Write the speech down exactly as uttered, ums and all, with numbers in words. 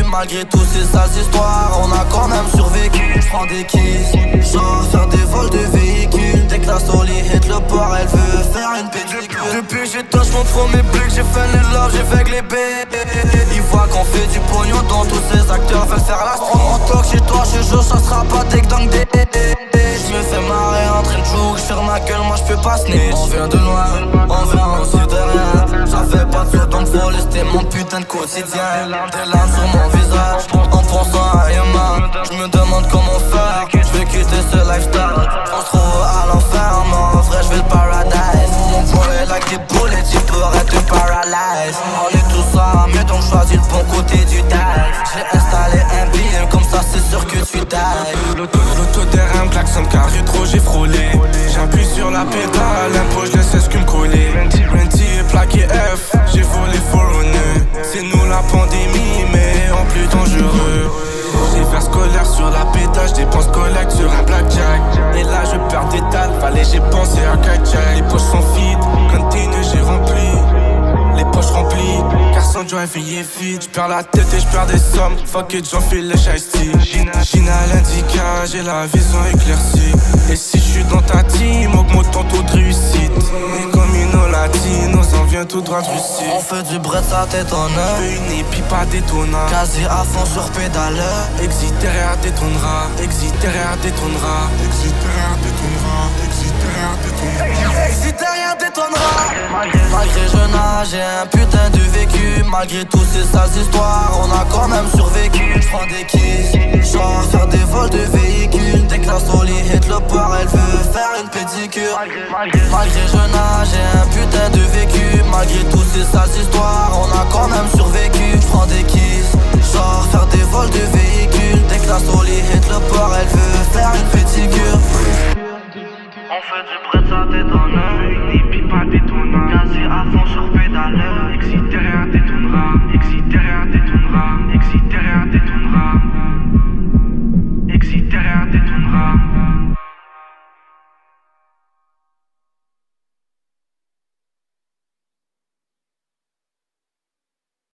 Malgré tous ces sales histoires, on a quand même survécu. J'prends des kisses, genre faire des vols de véhicules. Dès que la Soli hit le port, elle veut faire une pédicure. Depuis j'ai touché mon trop mes blics, j'ai fait les love, j'ai fait que les bébés. Ils voient qu'on fait du pognon dans tous ces acteurs veulent faire la street. En talk chez toi, je joue, ça sera pas tic dans des. J'me fais marrer en train de jouer, j'ferme ma gueule, moi j'peux pas snitch. On vient de loin, on vient aussi de rien. Ça fait pas de flot donc faut laisser mon putain de quotidien. Des larmes sur mon visage, en pensant à Emma. J'me demande comment faire, j'vais quitter ce lifestyle. On se trouve à l'enfer, mais en vrai j'vais le paradise. Mon boy est like des bullets, tu pourrais te paralyse. On est tous ça, mais donc choisis le bon côté du dive. J'ai installé un billet, comme ça c'est sûr que tu dives. L'auto-terrain me klaxonne car rétro j'ai frôlé. J'appuie sur la pédale, l'impôt je laisse ce me coller. Renty est plaqué F, j'ai volé Forerunner. C'est nous la pandémie mais en plus dangereux. J'ai vers scolaire sur la pétage, dépense collecte sur un blackjack. Et là je perds des dalles, fallait j'ai pensé à Kajak. Les poches sont vides, container j'ai rempli. Les poches remplies, car sans drive il est vide. J'perds la tête et j'perds des sommes. Fuck it, j'enfile les shiesty. Gina l'indica, j'ai la vision éclaircie. Et si j'suis dans ta team, augmente ton taux de réussite. Et comme une latine, on s'en vient tout droit de Russie. On fait du bret, ça t'étonne. Fais une épi pas détonnant. Quasi à fond sur pédale. Exit derrière détonnera. Exit derrière détonnera. Exit derrière détonnera. Exit derrière détonnera. Exit derrière détonnera. Malgré je nage, j'ai un putain de vécu. Malgré tous ces sales histoires, on a quand même survécu. J'prends des kisses, genre faire des vols de véhicules. Dès que la Soli hit le port, elle veut faire une pédicure. Malgré je nage, j'ai un putain de vécu. Malgré tous ces sales histoires, on a quand même survécu. J'prends des kisses, genre faire des vols de véhicules. Dès que la Soli hit le port, elle veut faire une pédicure. On fait du prêt, ça détonne. Une épi pas détonnant. Quasi à fond sur pédale. Exit derrière détonnera. Exit derrière détonnera. Exit derrière détonnera. Exit derrière détonnera.